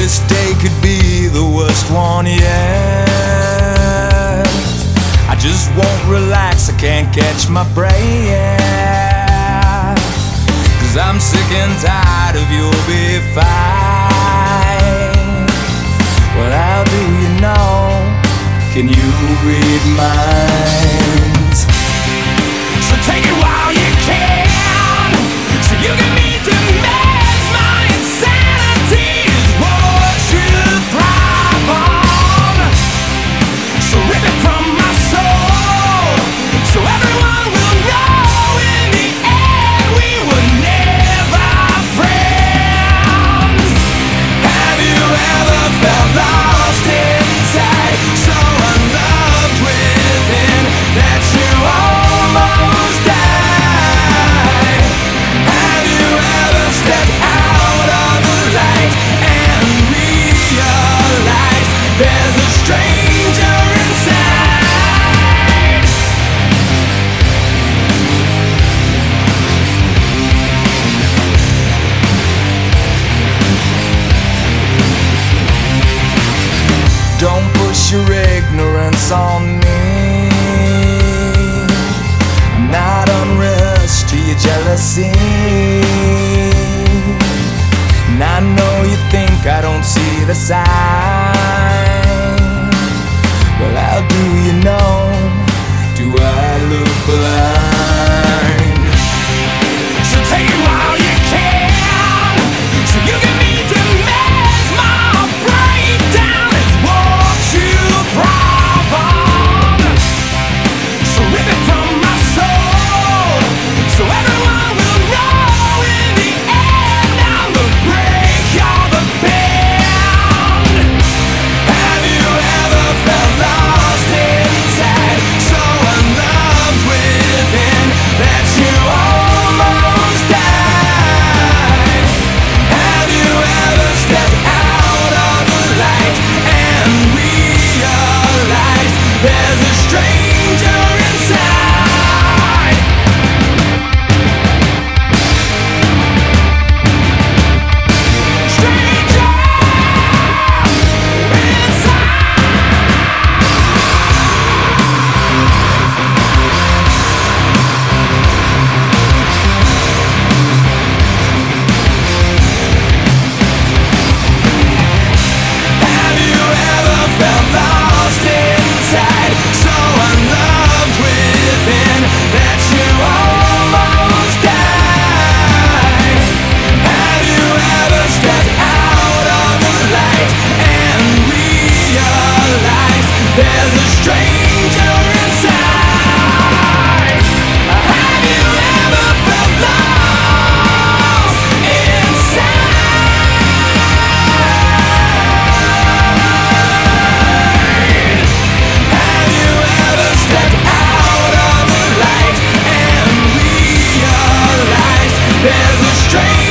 this day could be the worst one yet. I just won't relax, I can't catch my breath, 'cause I'm sick and tired of you'll be fine. Well, how do you know? Can you read minds? So take it while you can, so you can meet the mess. My insanity is what you thrive on. So rip it from my soul, so everyone will know in the end we were never friends. Have you ever felt lost inside, so unloved within that you almost died? Have you ever stepped out of the light and realized there's a stranger inside? Don't push your ignorance on me. I'm not unrehearsed to your jealousy, and I know you think I don't see the sign. Well, how do you know? Do I look blind? So take it while you can, so you can meet the mess. My breakdown is what you thrive on. So rip it from my soul, so everyone will know in the end I'm the break, you're the bend. Have you ever felt lost inside, so unloved within that you almost died? Have you ever stepped out of the light and realized there's a stranger inside? Stranger Have you ever felt lost inside, so unloved within that you almost died? Have you ever stepped out of the light and realized there's a stranger inside? Have you ever felt lost inside? Have you ever stepped out of the light and realized there's a stranger